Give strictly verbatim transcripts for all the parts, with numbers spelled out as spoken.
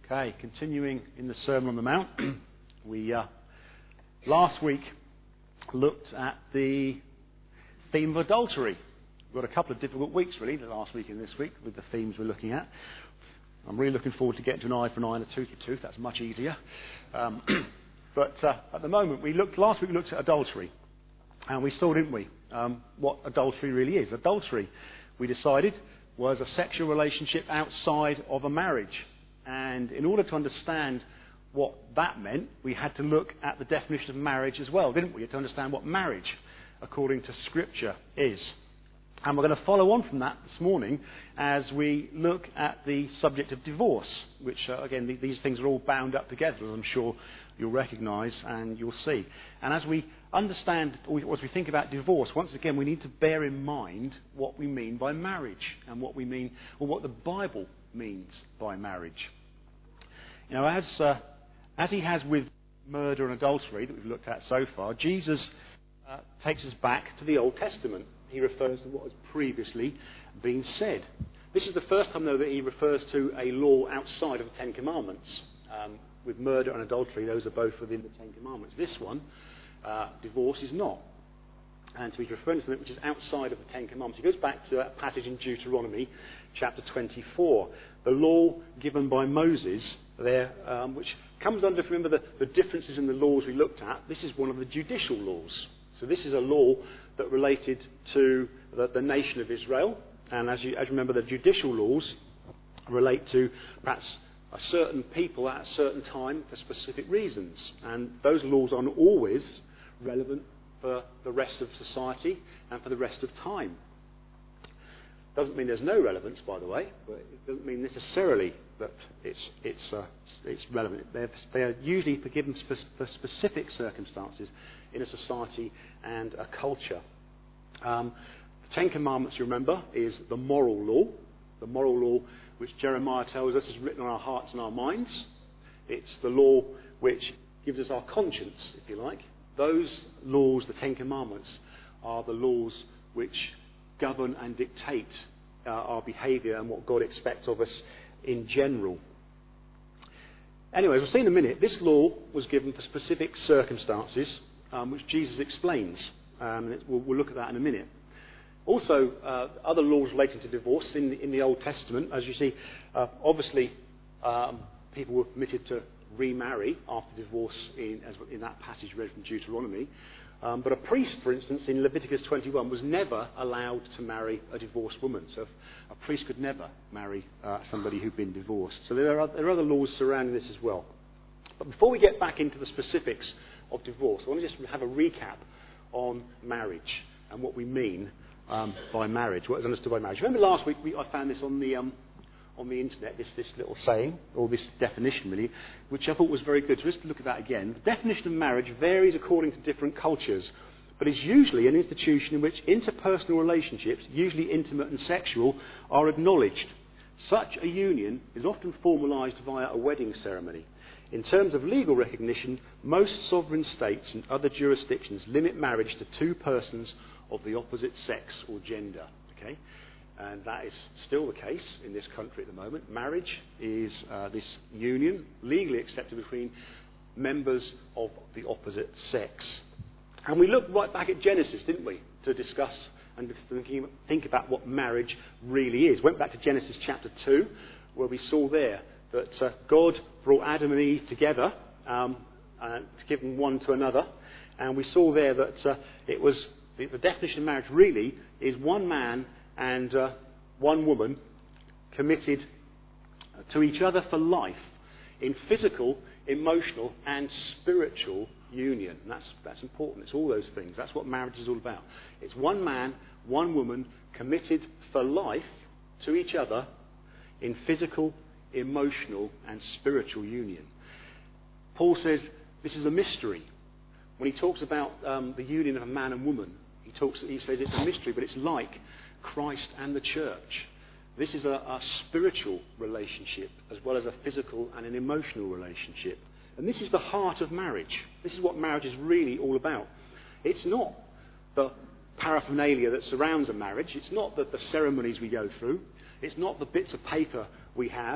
Okay, continuing in the Sermon on the Mount, we uh, last week looked at the theme of adultery. We've got a couple of difficult weeks really, the last week and this week, with the themes we're looking at. I'm really looking forward to getting to an eye for an eye and a tooth for a tooth. That's much easier. Um, but uh, at the moment, we looked last week we looked at adultery, and we saw, didn't we, um, what adultery really is. Adultery, we decided, was a sexual relationship outside of a marriage. And in order to understand what that meant, we had to look at the definition of marriage as well, didn't we? To understand what marriage, according to Scripture, is. And we're going to follow on from that this morning as we look at the subject of divorce, which, uh, again, th- these things are all bound up together, as I'm sure you'll recognise and you'll see. And as we understand, or as we think about divorce, once again, we need to bear in mind what we mean by marriage and what we mean, or what the Bible means by marriage. You know, as uh, as he has with murder and adultery that we've looked at so far, Jesus uh, takes us back to the Old Testament. He refers to what has previously been said. This is the first time, though, that he refers to a law outside of the Ten Commandments. Um, with murder and adultery, those are both within the Ten Commandments. This one, uh, divorce, is not. And so he's referring to something which is outside of the Ten Commandments. He goes back to that passage in Deuteronomy, chapter twenty-four. The law given by Moses there, um, which comes under, if you remember the, the differences in the laws we looked at, this is one of the judicial laws. So this is a law that related to the, the nation of Israel. And as you, as you remember, the judicial laws relate to perhaps a certain people at a certain time for specific reasons. And those laws aren't always relevant for the rest of society and for the rest of time. Doesn't mean there's no relevance, by the way, but it doesn't mean necessarily that it's it's uh, it's relevant. They're, they are usually given spe- for specific circumstances in a society and a culture. Um, the Ten Commandments, you remember, is the moral law. The moral law which Jeremiah tells us is written on our hearts and our minds. It's the law which gives us our conscience, if you like. Those laws, the Ten Commandments, are the laws which govern and dictate uh, our behaviour and what God expects of us in general. Anyway, as we'll see in a minute, this law was given for specific circumstances, um, which Jesus explains. Um, and we'll, we'll look at that in a minute. Also, uh, other laws relating to divorce in the, in the Old Testament, as you see, uh, obviously um, people were permitted to remarry after divorce in, as in that passage read from Deuteronomy. Um, but a priest, for instance, in Leviticus twenty-one, was never allowed to marry a divorced woman. So a priest could never marry uh, somebody who'd been divorced. So there are, there are other laws surrounding this as well. But before we get back into the specifics of divorce, I want to just have a recap on marriage and what we mean um, by marriage, what is understood by marriage. Remember last week we, I found this on the um, on the internet, this, this little saying, or this definition really, which I thought was very good. So let's look at that again. The definition of marriage varies according to different cultures, but is usually an institution in which interpersonal relationships, usually intimate and sexual, are acknowledged. Such a union is often formalised via a wedding ceremony. In terms of legal recognition, most sovereign states and other jurisdictions limit marriage to two persons of the opposite sex or gender. Okay? And that is still the case in this country at the moment. Marriage is uh, this union, legally accepted between members of the opposite sex. And we looked right back at Genesis, didn't we, to discuss and to think about what marriage really is. Went back to Genesis chapter two, where we saw there that uh, God brought Adam and Eve together um, and to give them one to another. And we saw there that uh, it was the, the definition of marriage really is one man and uh, one woman committed to each other for life in physical, emotional and spiritual union. And that's, that's important. It's all those things. That's what marriage is all about. It's one man, one woman committed for life to each other in physical, emotional and spiritual union. Paul says this is a mystery. When he talks about um, the union of a man and woman, he, talks, he says it's a mystery, but it's like Christ and the church. This is a, a spiritual relationship as well as a physical and an emotional relationship. And this is the heart of marriage. This is what marriage is really all about. It's not the paraphernalia that surrounds a marriage. It's not the, the ceremonies we go through. It's not the bits of paper we have.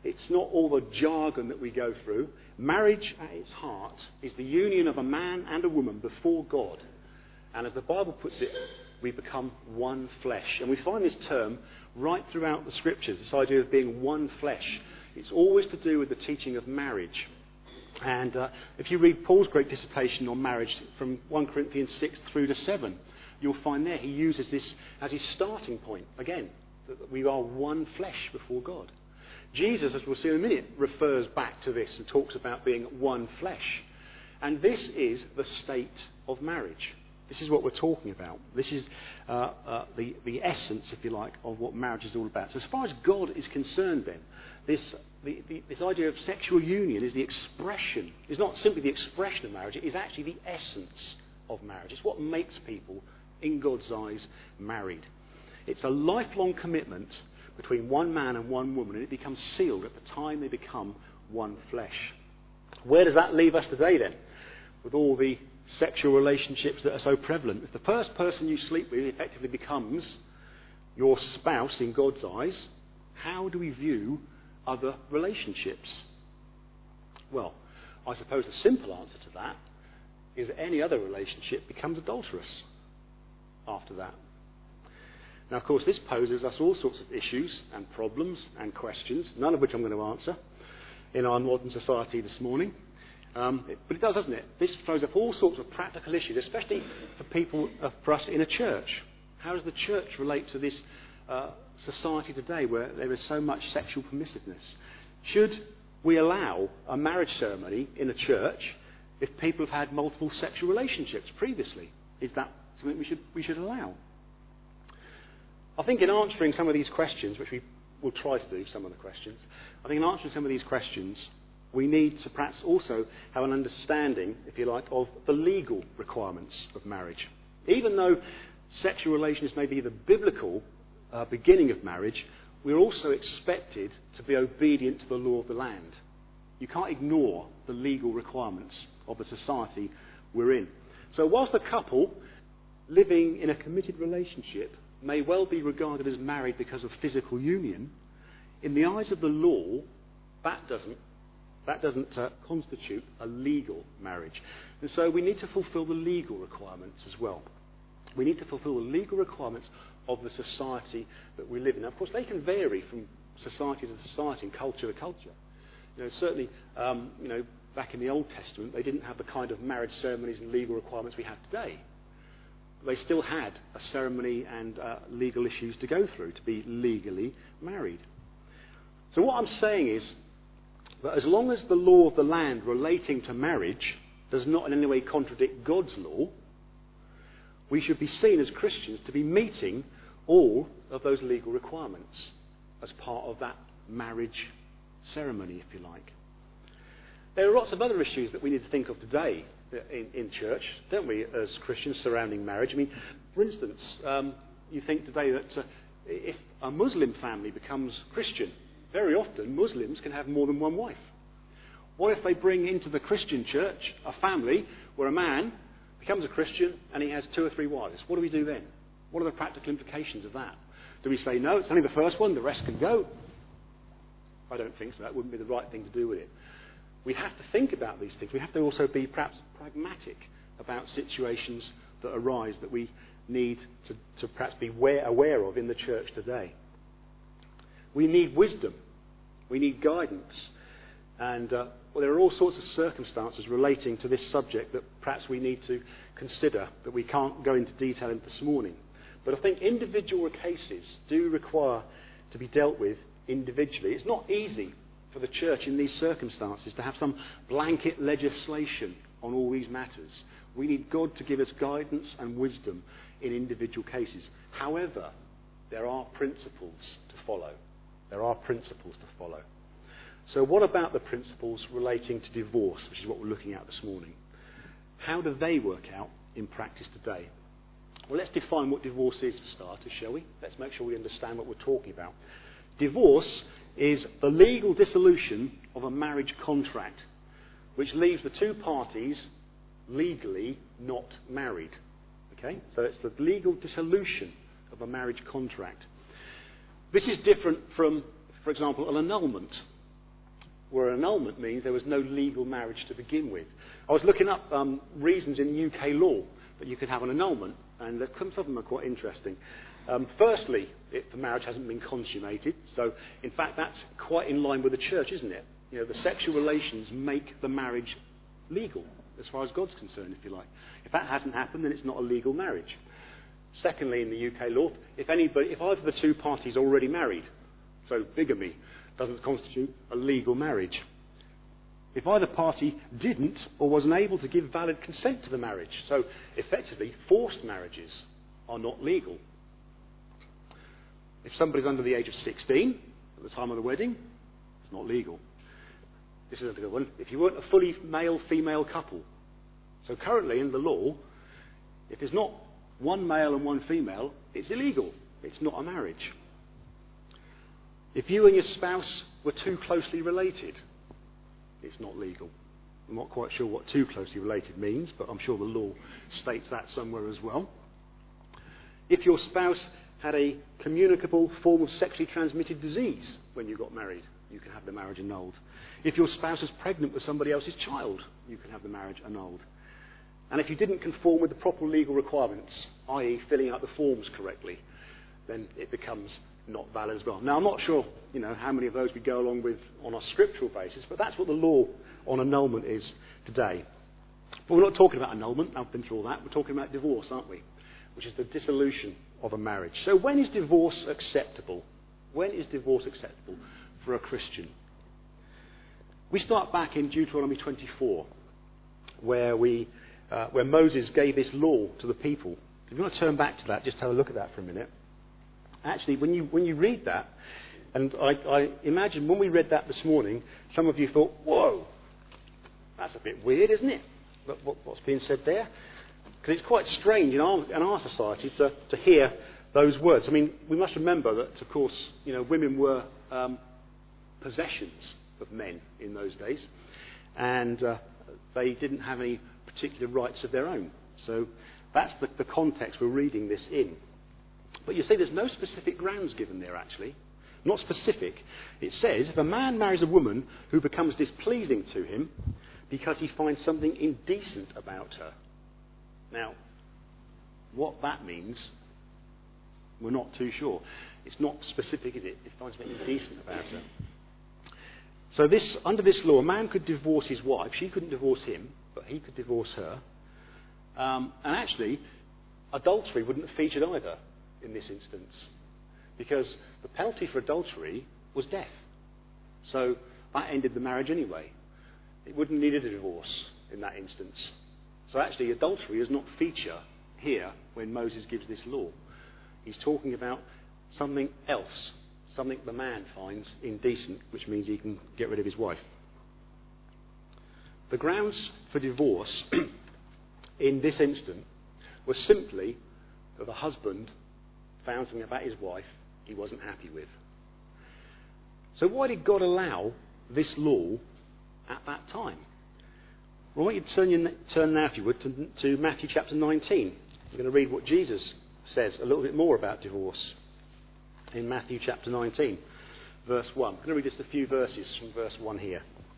It's not all the jargon that we go through. Marriage at its heart is the union of a man and a woman before God. And as the Bible puts it, we become one flesh. And we find this term right throughout the Scriptures, this idea of being one flesh. It's always to do with the teaching of marriage. And uh, if you read Paul's great dissertation on marriage from First Corinthians six through to seven, you'll find there he uses this as his starting point. Again, that we are one flesh before God. Jesus, as we'll see in a minute, refers back to this and talks about being one flesh. And this is the state of marriage. This is what we're talking about. This is uh, uh, the, the essence, if you like, of what marriage is all about. So as far as God is concerned then, this, the, the, this idea of sexual union is the expression, is not simply the expression of marriage, it is actually the essence of marriage. It's what makes people, in God's eyes, married. It's a lifelong commitment between one man and one woman, and it becomes sealed at the time they become one flesh. Where does that leave us today then, with all the sexual relationships that are so prevalent? If the first person you sleep with effectively becomes your spouse in God's eyes, how do we view other relationships? Well, I suppose the simple answer to that is that any other relationship becomes adulterous after that. Now, of course, this poses us all sorts of issues and problems and questions, none of which I'm going to answer in our modern society this morning. Um, it, but it does, doesn't it? This throws up all sorts of practical issues, especially for people, uh, for us in a church. How does the church relate to this uh, society today where there is so much sexual permissiveness? Should we allow a marriage ceremony in a church if people have had multiple sexual relationships previously? Is that something we should we should allow? I think in answering some of these questions, which we will try to do, some of the questions, I think in answering some of these questions, we need to perhaps also have an understanding, if you like, of the legal requirements of marriage. Even though sexual relations may be the biblical uh, beginning of marriage, we're also expected to be obedient to the law of the land. You can't ignore the legal requirements of the society we're in. So whilst a couple living in a committed relationship may well be regarded as married because of physical union, in the eyes of the law, that doesn't That doesn't uh, constitute a legal marriage. And so we need to fulfill the legal requirements as well. We need to fulfill the legal requirements of the society that we live in. Now, of course, they can vary from society to society and culture to culture. You know, certainly, um, you know, back in the Old Testament, they didn't have the kind of marriage ceremonies and legal requirements we have today. They still had a ceremony and uh, legal issues to go through to be legally married. So what I'm saying is, but as long as the law of the land relating to marriage does not in any way contradict God's law, we should be seen as Christians to be meeting all of those legal requirements as part of that marriage ceremony, if you like. There are lots of other issues that we need to think of today in, in church, don't we, as Christians surrounding marriage. I mean, for instance, um, you think today that uh, if a Muslim family becomes Christian, very often Muslims can have more than one wife. What if they bring into the Christian church a family where a man becomes a Christian and he has two or three wives? What do we do then? What are the practical implications of that? Do we say, no, it's only the first one, the rest can go? I don't think so. That wouldn't be the right thing to do with it. We have to think about these things. We have to also be perhaps pragmatic about situations that arise that we need to, to perhaps be aware, aware of in the church today. We need wisdom. We need guidance. And uh, well, there are all sorts of circumstances relating to this subject that perhaps we need to consider that we can't go into detail in this morning. But I think individual cases do require to be dealt with individually. It's not easy for the church in these circumstances to have some blanket legislation on all these matters. We need God to give us guidance and wisdom in individual cases. However, there are principles to follow. There are principles to follow. So what about the principles relating to divorce, which is what we're looking at this morning? How do they work out in practice today? Well, let's define what divorce is for starters, shall we? Let's make sure we understand what we're talking about. Divorce is the legal dissolution of a marriage contract, which leaves the two parties legally not married. Okay? So it's the legal dissolution of a marriage contract. This is different from, for example, an annulment. where an annulment means there was no legal marriage to begin with. I was looking up um, reasons in U K law that you could have an annulment, and some of them are quite interesting. Um, firstly, if the marriage hasn't been consummated, so in fact that's quite in line with the church, isn't it? You know, the sexual relations make the marriage legal, as far as God's concerned, if you like. If that hasn't happened, then it's not a legal marriage. Secondly, in the U K law, if anybody, if either of the two parties are already married, so bigamy doesn't constitute a legal marriage. If either party didn't or was unable to give valid consent to the marriage, so effectively forced marriages are not legal. If somebody's under the age of sixteen at the time of the wedding, it's not legal. This is a good one. If you weren't a fully male-female couple, so currently in the law, if there's not one male and one female, it's illegal. It's not a marriage. If you and your spouse were too closely related, it's not legal. I'm not quite sure what too closely related means, but I'm sure the law states that somewhere as well. If your spouse had a communicable form of sexually transmitted disease when you got married, you can have the marriage annulled. If your spouse is pregnant with somebody else's child, you can have the marriage annulled. And if you didn't conform with the proper legal requirements, that is filling out the forms correctly, then it becomes not valid as well. Now, I'm not sure, you know, how many of those we go along with on a scriptural basis, but that's what the law on annulment is today. But we're not talking about annulment. I've been through all that. We're talking about divorce, aren't we? Which is the dissolution of a marriage. So when is divorce acceptable? When is divorce acceptable for a Christian? We start back in Deuteronomy twenty-four, where we, uh, where Moses gave this law to the people. If you want to turn back to that, just have a look at that for a minute. Actually, when you when you read that, and I, I imagine when we read that this morning, some of you thought, "Whoa, that's a bit weird, isn't it? What, what, what's being said there?" Because it's quite strange in our in our society to to hear those words. I mean, we must remember that, of course, you know, women were um, possessions of men in those days, and uh, they didn't have any particular rights of their own. So that's the, the context we're reading this in. But you see, there's no specific grounds given there, actually. Not specific. It says, if a man marries a woman who becomes displeasing to him because he finds something indecent about her. Now, what that means, we're not too sure. It's not specific, is it? He finds something indecent about her. So this, under this law, a man could divorce his wife. She couldn't divorce him, but he could divorce her. Um, and actually, adultery wouldn't have featured either in this instance, because the penalty for adultery was death. So that ended the marriage anyway. It wouldn't need a divorce in that instance. So actually, adultery does not feature here when Moses gives this law. He's talking about something else, something the man finds indecent, which means he can get rid of his wife. The grounds for divorce in this instance were simply that the husband found something about his wife he wasn't happy with. So why did God allow this law at that time? Well, I want you to turn, your, turn now, if you would, to, to Matthew chapter nineteen. We're going to read what Jesus says a little bit more about divorce in Matthew chapter nineteen, verse one. I'm going to read just a few verses from verse one here.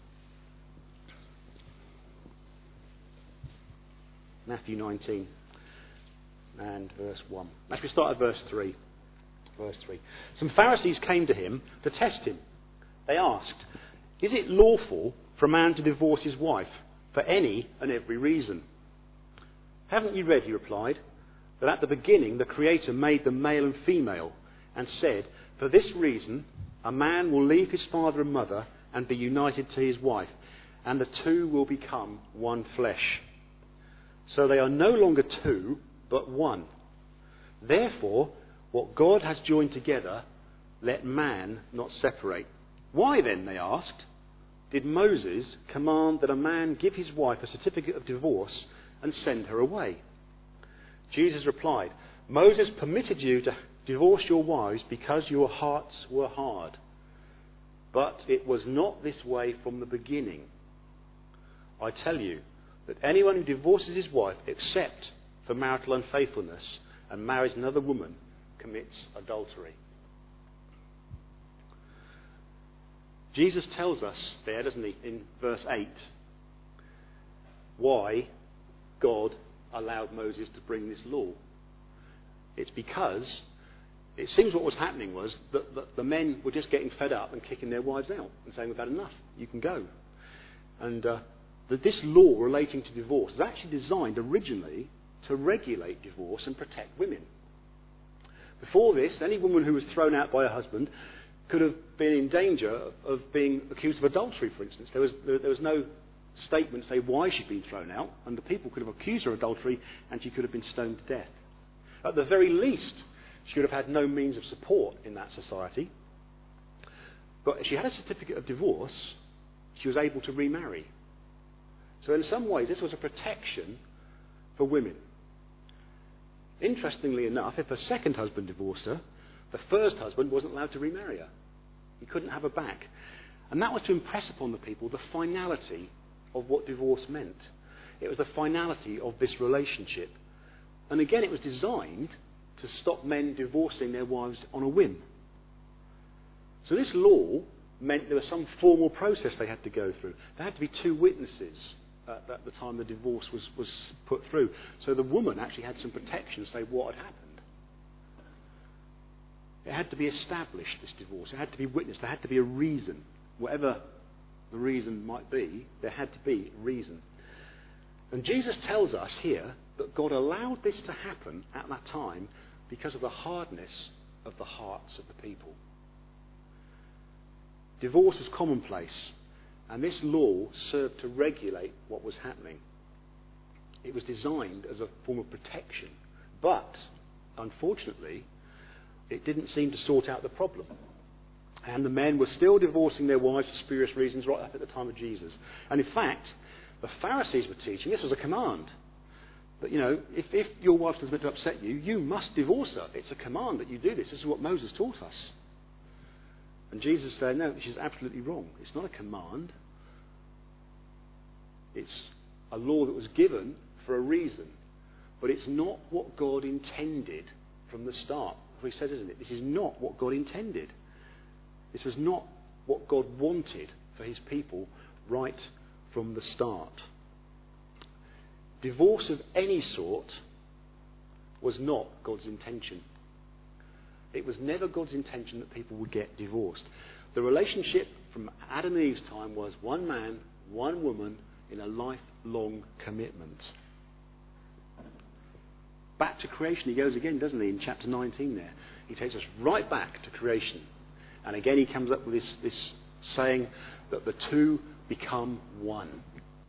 Matthew nineteen and verse one. Actually, we start at verse three. Verse three. Some Pharisees came to him to test him. They asked, "Is it lawful for a man to divorce his wife for any and every reason?" "Haven't you read," he replied, "that at the beginning the Creator made them male and female, and said, 'For this reason a man will leave his father and mother and be united to his wife, and the two will become one flesh.' So they are no longer two, but one. Therefore, what God has joined together, let man not separate." "Why then," they asked, "did Moses command that a man give his wife a certificate of divorce and send her away?" Jesus replied, "Moses permitted you to divorce your wives because your hearts were hard. But it was not this way from the beginning. I tell you that anyone who divorces his wife except for marital unfaithfulness and marries another woman commits adultery." Jesus tells us there, doesn't he, in verse eight, why God allowed Moses to bring this law. It's because it seems what was happening was that, that the men were just getting fed up and kicking their wives out and saying, we've had enough, you can go. And uh, that this law relating to divorce was actually designed originally to regulate divorce and protect women. Before this, any woman who was thrown out by her husband could have been in danger of, of being accused of adultery, for instance. There was, there, there was no statement to say why she'd been thrown out, and the people could have accused her of adultery and she could have been stoned to death. At the very least, she would have had no means of support in that society. But if she had a certificate of divorce, she was able to remarry. So in some ways, this was a protection for women. Interestingly enough, if her second husband divorced her, the first husband wasn't allowed to remarry her. He couldn't have her back. And that was to impress upon the people the finality of what divorce meant. It was the finality of this relationship. And again, it was designed to stop men divorcing their wives on a whim. So this law meant there was some formal process they had to go through. There had to be two witnesses at, at the time the divorce was, was put through. So the woman actually had some protection to say what had happened. It had to be established, this divorce. It had to be witnessed. There had to be a reason. Whatever the reason might be, there had to be a reason. And Jesus tells us here that God allowed this to happen at that time because of the hardness of the hearts of the people. Divorce was commonplace, and this law served to regulate what was happening. It was designed as a form of protection, but unfortunately, it didn't seem to sort out the problem. And the men were still divorcing their wives for spurious reasons right up at the time of Jesus. And in fact, the Pharisees were teaching this was a command. That, you know, if, if your wife is meant to upset you, you must divorce her. It's a command that you do this. This is what Moses taught us. And Jesus said, no, this is absolutely wrong. It's not a command. It's a law that was given for a reason. But it's not what God intended from the start. He says, isn't it? This is not what God intended. This was not what God wanted for his people right from the start. Divorce of any sort was not God's intention. It was never God's intention that people would get divorced. The relationship from Adam and Eve's time was one man, one woman in a lifelong commitment. Back to creation he goes again, doesn't he, in chapter nineteen there. He takes us right back to creation. And again he comes up with this, this saying that the two become one.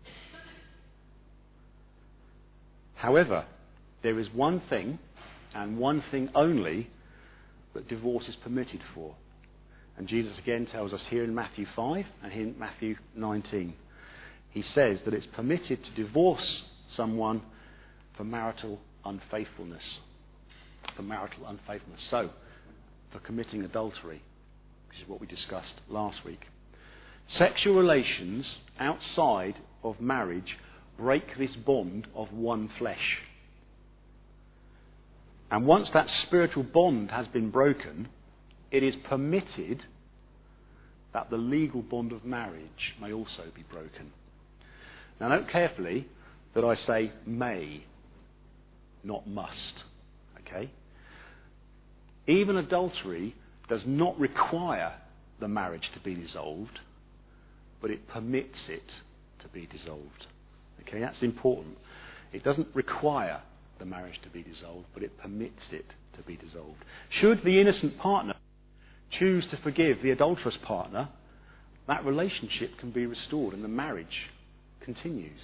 However, there is one thing, and one thing only, that divorce is permitted for. And Jesus again tells us here in Matthew five and here in Matthew nineteen. He says that it's permitted to divorce someone for marital unfaithfulness. For marital unfaithfulness. So, for committing adultery, which is what we discussed last week. Sexual relations outside of marriage break this bond of one flesh. And once that spiritual bond has been broken, it is permitted that the legal bond of marriage may also be broken. Now note carefully that I say may, not must. Okay? Even adultery does not require the marriage to be dissolved, but it permits it to be dissolved. Okay, that's important. It doesn't require the marriage to be dissolved, but it permits it to be dissolved. Should the innocent partner choose to forgive the adulterous partner, that relationship can be restored and the marriage continues.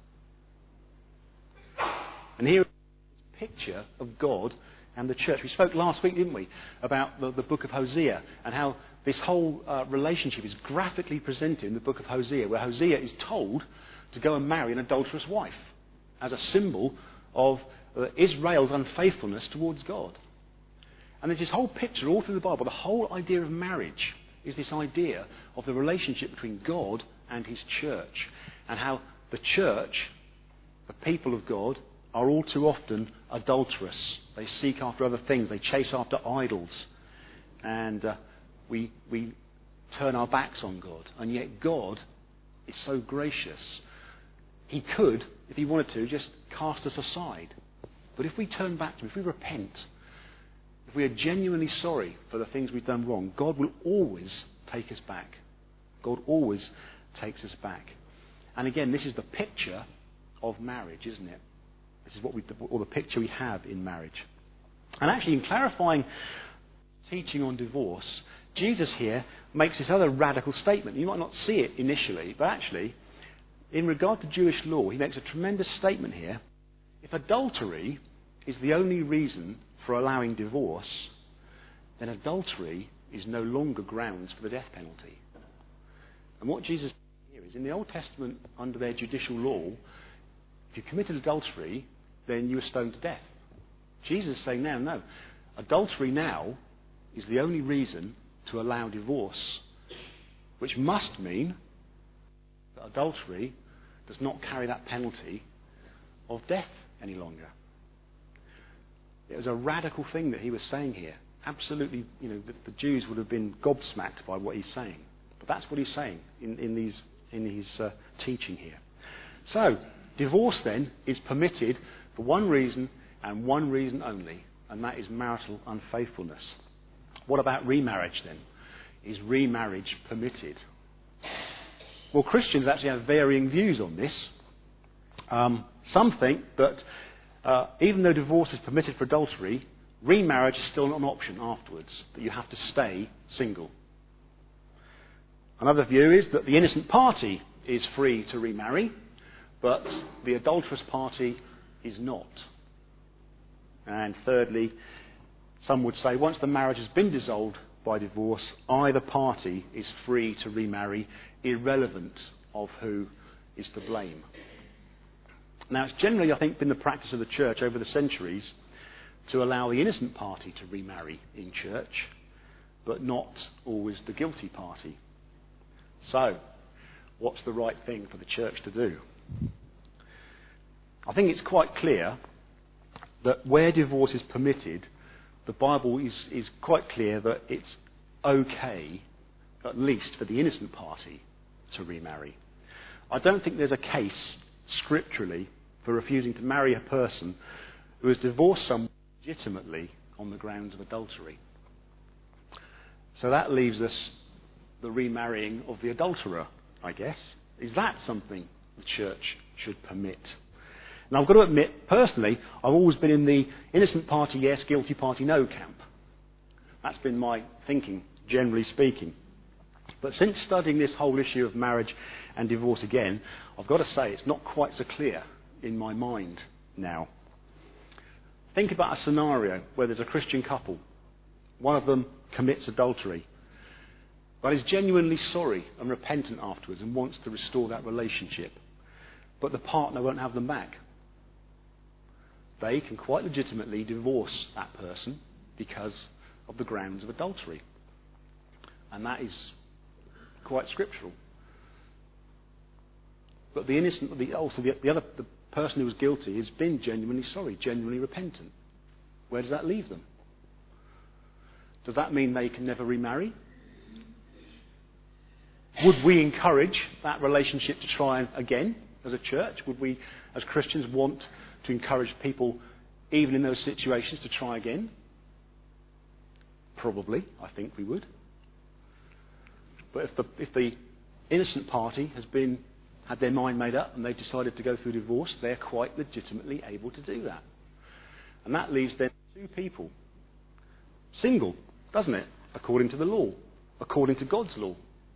And here is a picture of God and the church. We spoke last week, didn't we, about the, the book of Hosea and how this whole uh, relationship is graphically presented in the book of Hosea, where Hosea is told to go and marry an adulterous wife as a symbol of uh, Israel's unfaithfulness towards God. And there's this whole picture all through the Bible. The whole idea of marriage is this idea of the relationship between God and his church, and how the church, the people of God, are all too often adulterous. They seek after other things. They chase after idols. And uh, we, we turn our backs on God. And yet God is so gracious. He could, if he wanted to, just cast us aside. But if we turn back to him, if we repent, if we are genuinely sorry for the things we've done wrong, God will always take us back. God always takes us back. And again, this is the picture of marriage, isn't it? This is what we, or the picture we have in marriage. And actually, in clarifying teaching on divorce, Jesus here makes this other radical statement. You might not see it initially, but actually, in regard to Jewish law, he makes a tremendous statement here. If adultery is the only reason for allowing divorce, then adultery is no longer grounds for the death penalty. And what Jesus says here is, in the Old Testament, under their judicial law, if you committed adultery, then you were stoned to death. Jesus is saying now, no, adultery now is the only reason to allow divorce, which must mean that adultery does not carry that penalty of death any longer. It was a radical thing that he was saying here. Absolutely, you know, the, the Jews would have been gobsmacked by what he's saying. But that's what he's saying in, in, these, in his uh, teaching here. So, divorce then is permitted for one reason and one reason only, and that is marital unfaithfulness. What about remarriage then? Is remarriage permitted? Well, Christians actually have varying views on this. Um, some think that uh, even though divorce is permitted for adultery, remarriage is still not an option afterwards, that you have to stay single. Another view is that the innocent party is free to remarry, but the adulterous party is not. And thirdly, some would say once the marriage has been dissolved by divorce, either party is free to remarry, irrelevant of who is to blame. Now, it's generally, I think, been the practice of the church over the centuries to allow the innocent party to remarry in church, but not always the guilty party. So, what's the right thing for the church to do? I think it's quite clear that where divorce is permitted, the Bible is, is quite clear that it's okay, at least for the innocent party, to remarry. I don't think there's a case, scripturally, for refusing to marry a person who has divorced someone legitimately on the grounds of adultery. So that leaves us the remarrying of the adulterer, I guess. Is that something the church should permit? Now, I've got to admit, personally, I've always been in the innocent party yes, guilty party no camp. That's been my thinking, generally speaking. But since studying this whole issue of marriage and divorce again, I've got to say it's not quite so clear in my mind now. Think about a scenario where there's a Christian couple. One of them commits adultery, but is genuinely sorry and repentant afterwards and wants to restore that relationship. But the partner won't have them back. They can quite legitimately divorce that person because of the grounds of adultery. And that is quite scriptural. But the innocent, the, also the, the other, the person who was guilty has been genuinely sorry, genuinely repentant. Where does that leave them? Does that mean they can never remarry? Would we encourage that relationship to try again as a church? Would we, as Christians, want to encourage people, even in those situations, to try again? Probably, I think we would. But if the, if the innocent party has been had their mind made up and they've decided to go through divorce, they're quite legitimately able to do that. And that leaves then two people. Single, doesn't it? According to the law. According to God's law.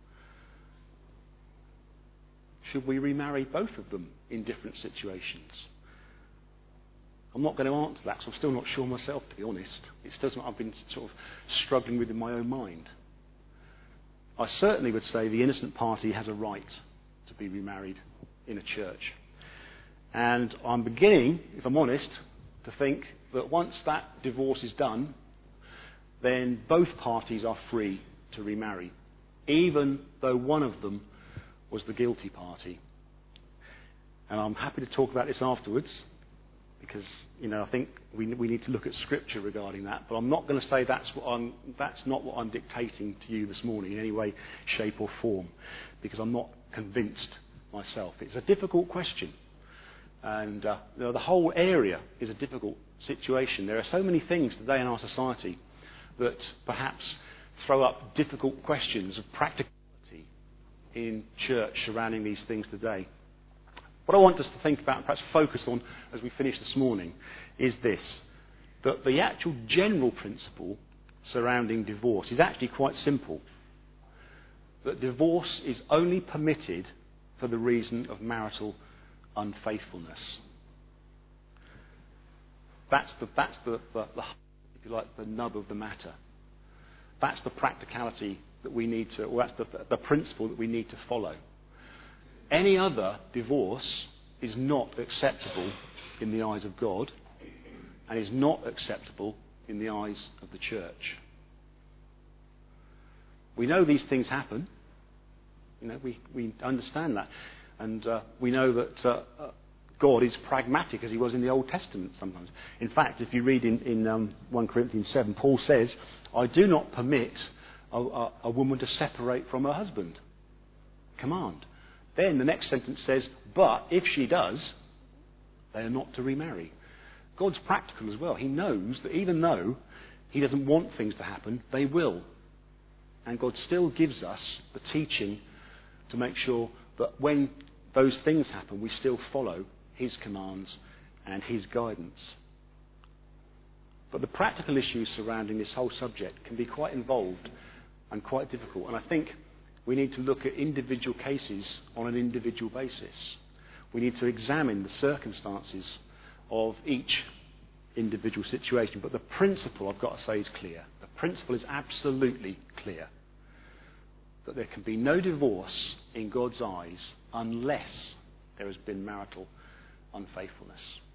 Should we remarry both of them in different situations? I'm not going to answer that, so I'm still not sure myself, to be honest. It's still something I've been sort of struggling with in my own mind. I certainly would say the innocent party has a right to be remarried in a church. And I'm beginning, if I'm honest, to think that once that divorce is done, then both parties are free to remarry, even though one of them was the guilty party. And I'm happy to talk about this afterwards, because you know I think we we need to look at Scripture regarding that. But I'm not going to say that's what I'm that's not what I'm dictating to you this morning in any way, shape or form, because I'm not convinced myself. It's a difficult question, and uh, you know, the whole area is a difficult situation. There are so many things today in our society that perhaps throw up difficult questions of practicality in church surrounding these things today. What I want us to think about and perhaps focus on as we finish this morning is this, that the actual general principle surrounding divorce is actually quite simple. That divorce is only permitted for the reason of marital unfaithfulness. That's the, that's the, the, the, if you like, the nub of the matter. That's the practicality that we need to, or that's the, the principle that we need to follow. Any other divorce is not acceptable in the eyes of God and is not acceptable in the eyes of the church. We know these things happen. You know, we, we understand that. And uh, we know that uh, uh, God is pragmatic as he was in the Old Testament sometimes. In fact, if you read in, in um, First Corinthians seven, Paul says, I do not permit a, a, a woman to separate from her husband. Command. Then the next sentence says, but if she does, they are not to remarry. God's practical as well. He knows that even though he doesn't want things to happen, they will. And God still gives us the teaching to make sure that when those things happen, we still follow his commands and his guidance. But the practical issues surrounding this whole subject can be quite involved and quite difficult. And I think we need to look at individual cases on an individual basis. We need to examine the circumstances of each individual situation. But the principle, I've got to say, is clear. The principle is absolutely clear. That there can be no divorce in God's eyes unless there has been marital unfaithfulness.